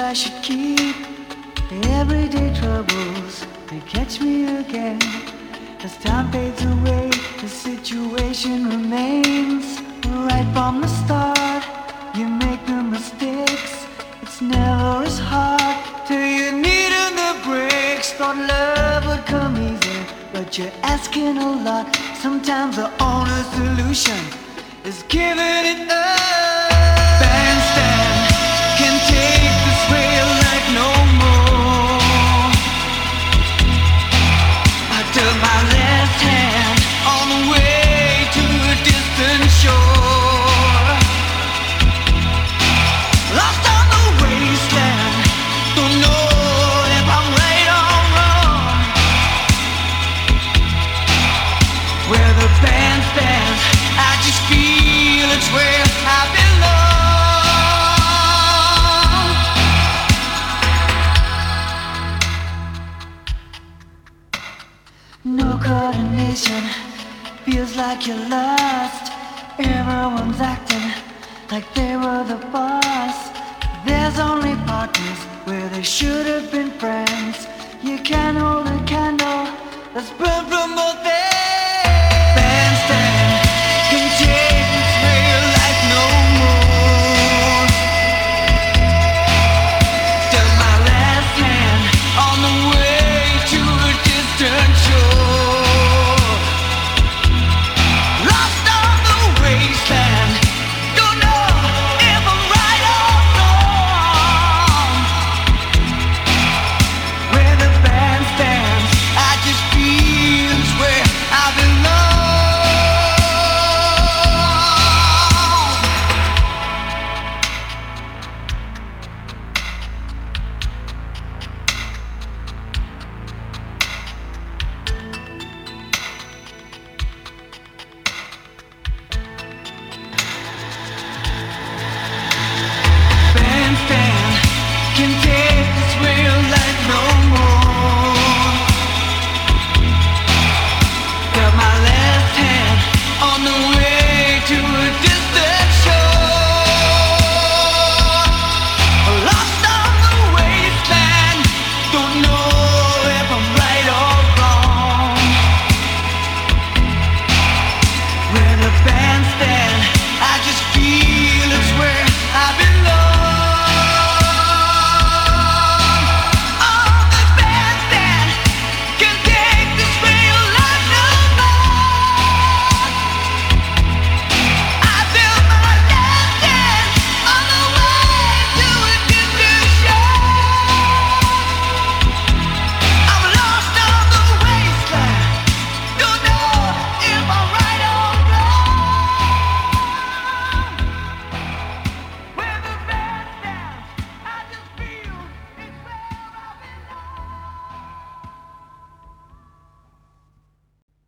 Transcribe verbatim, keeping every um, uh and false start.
I should keep. Everyday troubles may catch me again. As time fades away, the situation remains. Right from the start, you make no mistakes. It's never as hard till you need the breaks. Thought love would come easy, but you're asking a lot. Sometimes the only solution is giving it up. Bandstand can take this real life no more. I took my left hand on the way to a distant shore. Lost on the wasteland, don't know if I'm right or wrong. Where the band stands, I just feel it's where I belong. No coordination, feels like you're lost. Everyone's acting like they were the boss. There's only partners where they should have been friends. You can't hold a candle that's burned from both ends.